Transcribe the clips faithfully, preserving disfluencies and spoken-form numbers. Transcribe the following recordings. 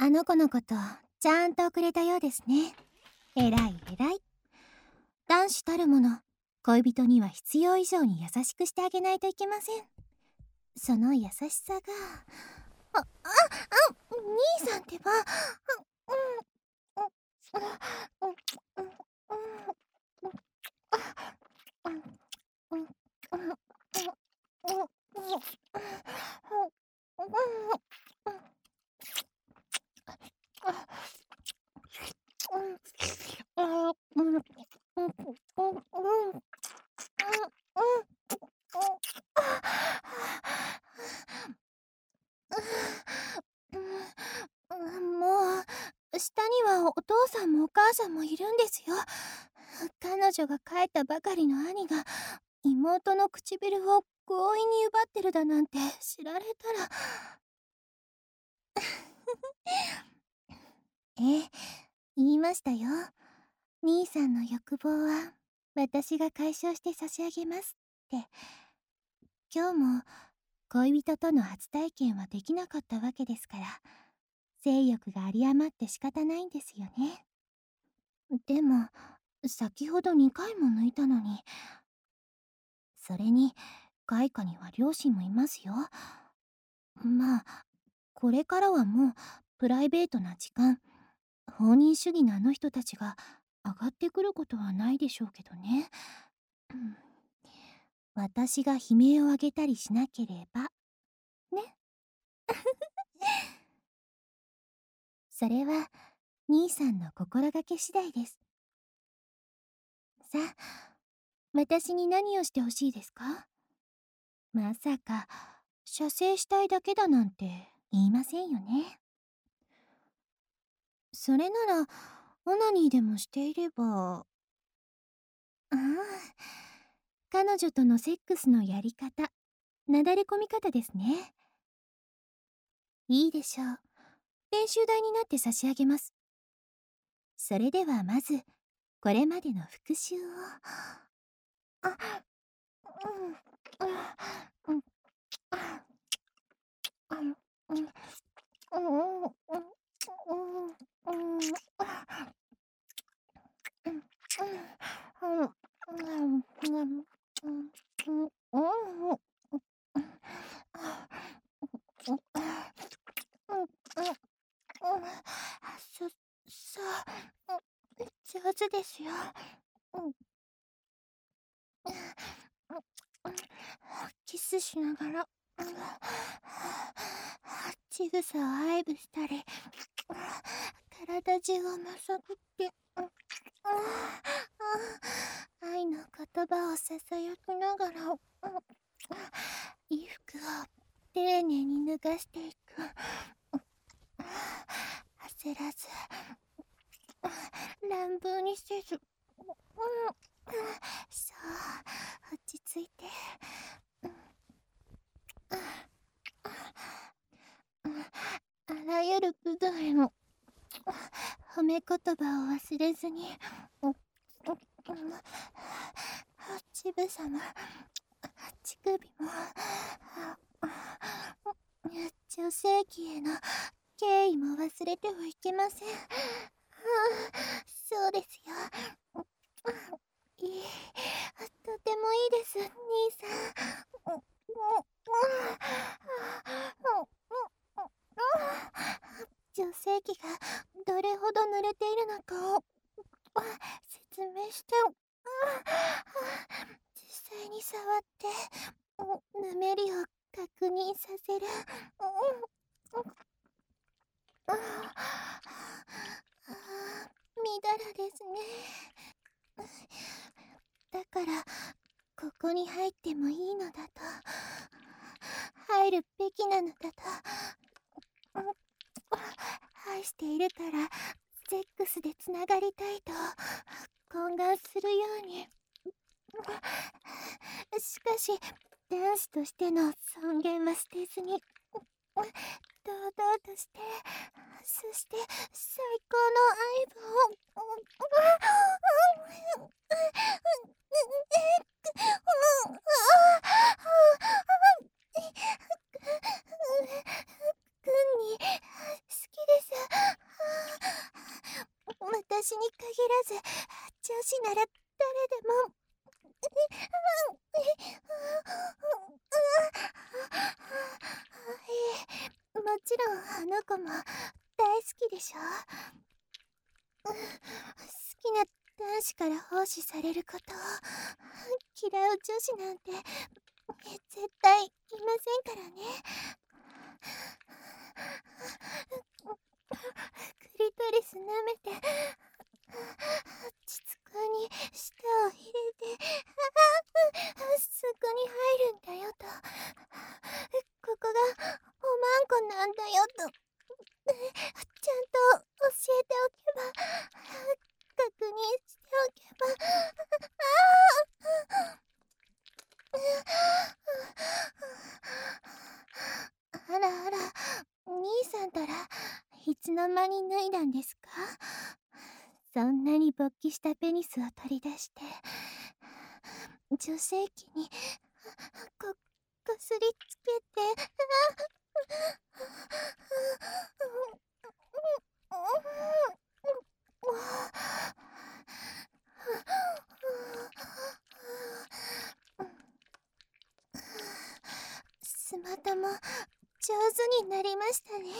あの子のことちゃんとくれたようですね。えらいえらい。男子たるもの、恋人には必要以上に優しくしてあげないといけません。その優しさがあああ兄さんってば、もう下にはお父さんもお母さんもいるんですよ。彼女が帰ったばかりの兄が妹の唇を強引に奪ってるだなんて知られたらええ、言いましたよ。兄さんの欲望は私が解消して差し上げますって。今日も恋人との初体験はできなかったわけですから、性欲が有り余って仕方ないんですよね。でも先ほどにかいも抜いたのに。それに外貨には両親もいますよ。まあこれからはもうプライベートな時間、放任主義のあの人たちが上がってくることはないでしょうけどね。うん、私が悲鳴を上げたりしなければね。それは兄さんの心がけ次第です。さあ、私に何をしてほしいですか？まさか射精したいだけだなんて言いませんよね。それならオナニーでもしていれば。ああ、彼女とのセックスのやり方、なだれ込み方ですね。いいでしょう。練習台になって差し上げます。それではまずこれまでの復習を。あ、うん、うん、うん、あ、うん、うん、うん、うん、うん、うん、そ、そう、上手ですよ。キスしながらちぐさを愛撫したり、体中をまさぐって愛の言葉をささやきながら衣服を丁寧に脱がしていく。焦らず乱暴にせず、そう落ち着いて。あらゆる部分への褒め言葉を忘れずに。乳房も乳首も女性器への敬意も忘れてはいけません。そうですよ。いい、とてもいいです、兄さん。女性器がどれほど濡れているのかを説明して、実際に触ってぬめりを確認させる。ああ、みだらですね。だからここに入ってもいいのだと、入るべきなのだと。愛しているからセックスでつながりたいと懇願するように。しかし男子としての尊厳は捨てずに、堂々として、そして最高の愛撫を。くんに好きです。 子なら誰でも。もちろんあの子も大好きでしょ。好きな男子から奉仕されることを嫌う女子なんて絶対いませんからね。クリトリス舐めて膣に舌を入れてそこに入るんだよと、ここがおまんこなんだよとちゃんと教えておけば、確認しておけば。あらあら、兄さんたらいつの間に脱いだんですか？そんなに勃起したペニスを取り出して女性器にここすりつけて。スマタも上手になりましたね。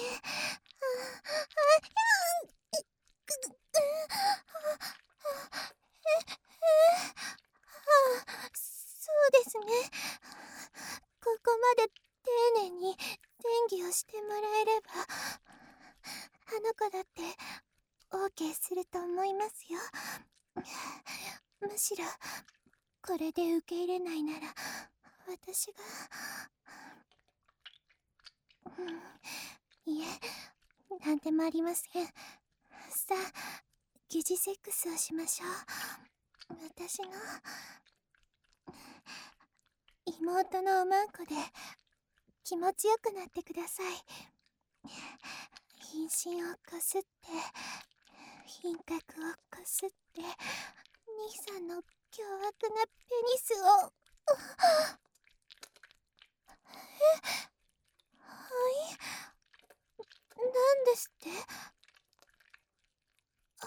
そうですね。ここまで丁寧に演技をしてもらえれば、あの子だって オーケー すると思いますよ。むしろこれで受け入れないなら私が、うん、いえ、なんでもありません。さあ、疑似セックスをしましょう。私の妹のおまんこで気持ちよくなってください。貧身をこすって品格をこすって、兄さんの凶悪なペニスを。え、はい、なんですって？あ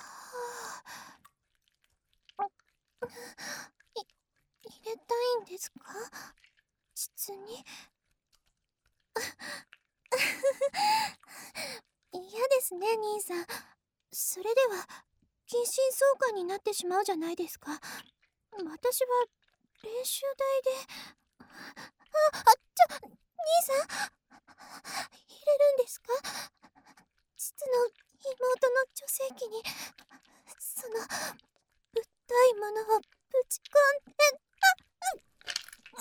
あ、い入れたいんですか？膣に。嫌ですね、兄さん。それでは近親相関になってしまうじゃないですか。私は練習台で。あ、あ、ちょ、兄さん、入れるんですか？膣の妹の女性器にそのぶったいものをぶち込んで。あ、あ、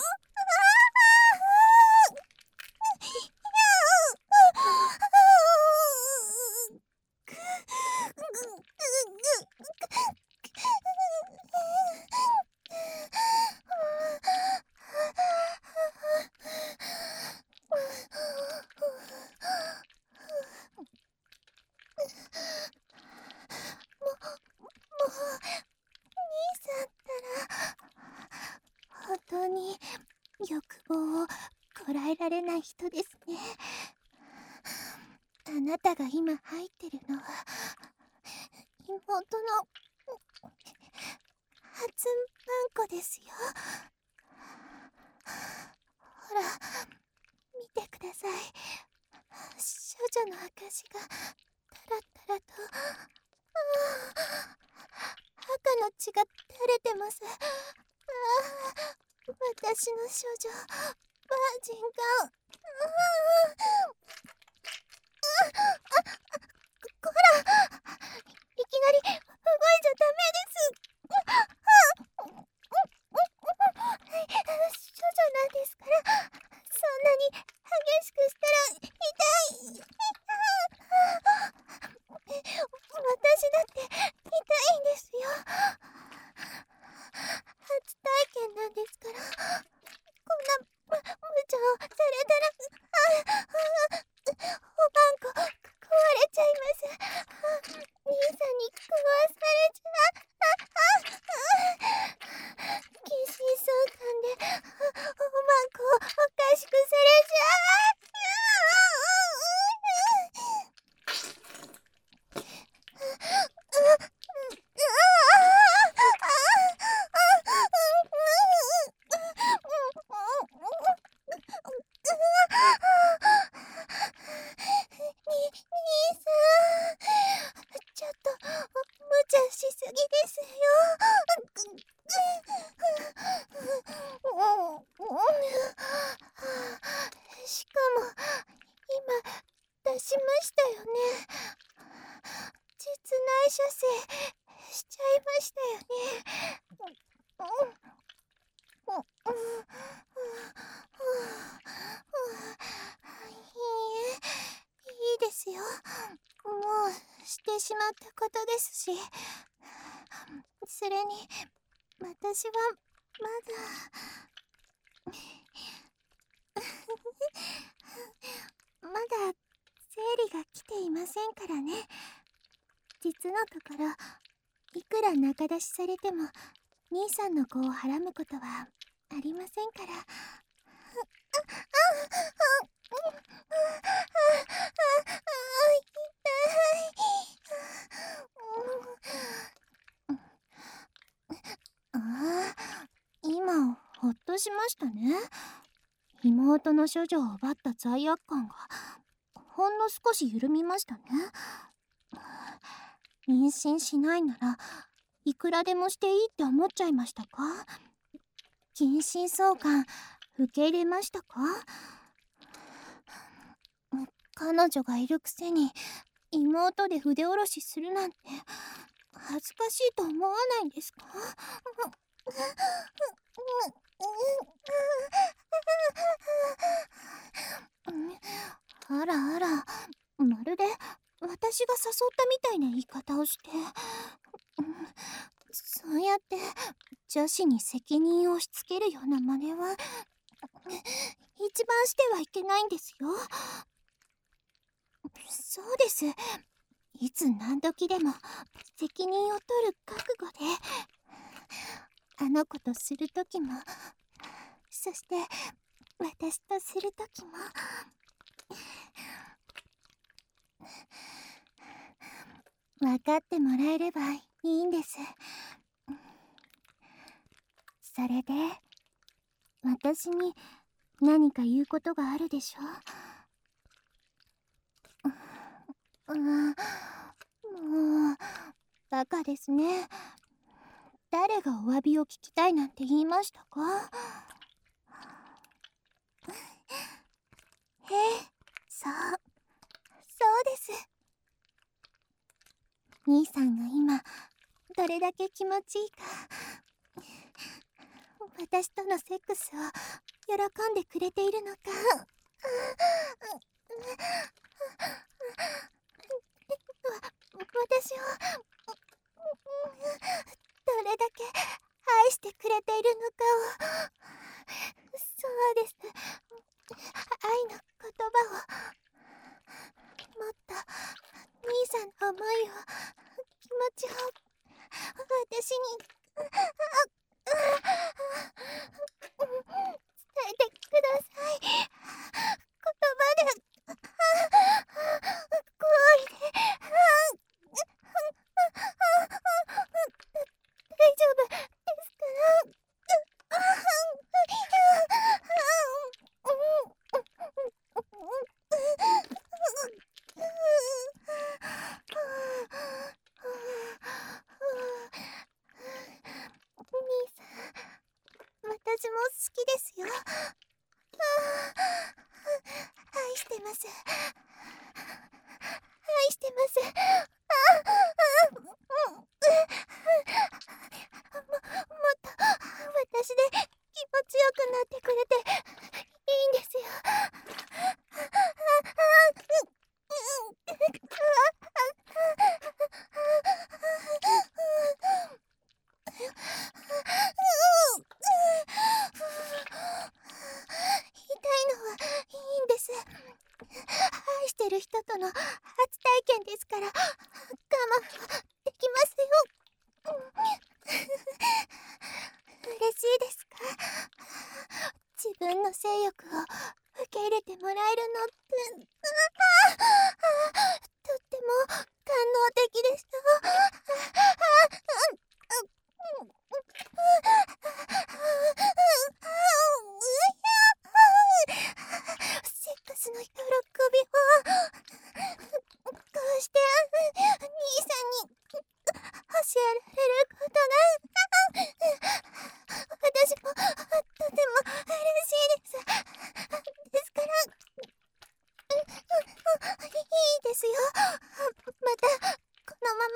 本当に欲望をこらえられない人ですね。あなたが今入ってるのは妹の初マンコですよ。ほら、見てください。少女の証がタラタラと。ああ、赤の血が垂れてます。ああ、私の少女バージンが。ああ、こら、いきなり動いちゃダメです。少女なんですから、そんなに激しくしたら痛い。私だって痛いんですよ。初体験なんですから、こんな無茶をされたら、ああ、おばんこ壊れちゃいます。兄さんに壊されちゃう。近親相関でおまんこをおかしくされちゃう。 射精しちゃいましたよね。うんうんうんいいえ、いいですよ。もうしてしまったことですし、それに私はまだまだ生理が来ていませんからね。実のところ、いくら仲出しされても兄さんの子をはらむことはありませんから。ああ、今ほっとしましたね。妹の処女を奪った罪悪感がほんの少し緩みましたね。妊娠しないならいくらでもしていいって思っちゃいましたか？近親相関受け入れましたか？彼女がいるくせに妹で筆下ろしするなんて恥ずかしいと思わないんですか？あらあら、まるで私が誘ったみたいな言い方をして、そうやって女子に責任を押し付けるような真似は一番してはいけないんですよ。そうです。いつ何時でも責任を取る覚悟であの子とするときも、そして私とするときも分かってもらえればいいんです。それで私に何か言うことがあるでしょう？うんもうバカですね。誰がお詫びを聞きたいなんて言いましたか？ええ、そうそうです。兄さんが今どれだけ気持ちいいか、私とのセックスを喜んでくれているのか、私をどれだけ愛してくれているのかを。そうです。愛の言葉をもっと兄さんの思いを、気持ちを私に伝えてください。言葉で声で大丈夫ですから。兄さん、私も好きですよ。愛してます。愛してます。も、もっと私で気持ちよくなってくれていいんですよ。痛いのはいいんです。愛してる人との初体験ですから、我慢はできますよ。嬉しいですか？自分の性欲を受け入れてもらえるのって、とっても感動的でした。セックスの喜びをこうして兄さんに教えられることが私もとても嬉しいです。ですからいいですよ。またこのま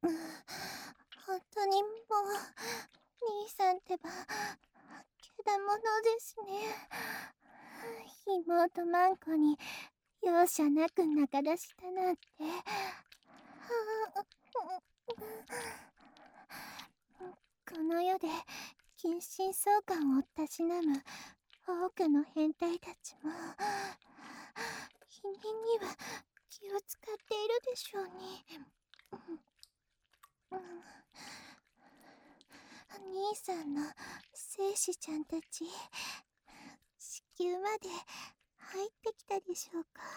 本当にもう兄さんってばけだものですね。妹まんこに容赦なく仲出したなんて。この世で近親相関をたしなむ多くの変態たちも否認には気を使っているでしょうに。兄さんの精子ちゃんたち子宮まで入ってきたでしょうか。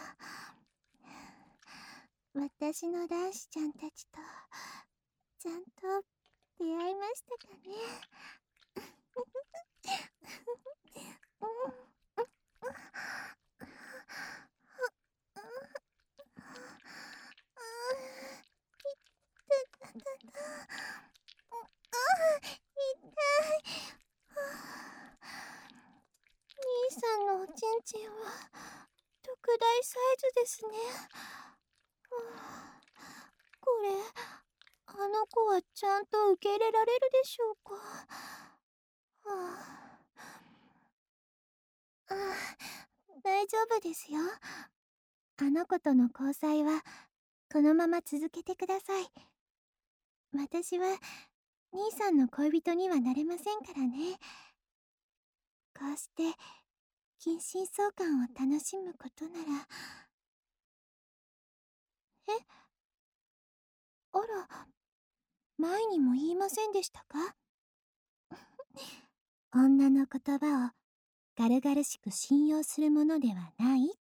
私の男子ちゃんたちとちゃんと出会いましたかね。兄さんのおちんちんは特大サイズですね。これあの子はちゃんと受け入れられるでしょうか。ああ、大丈夫ですよ。あの子との交際はこのまま続けてください。私は兄さんの恋人にはなれませんからね。こうして近親相関を楽しむことなら。え、あら、前にも言いませんでしたか？女の言葉を軽々しく信用するものではないっ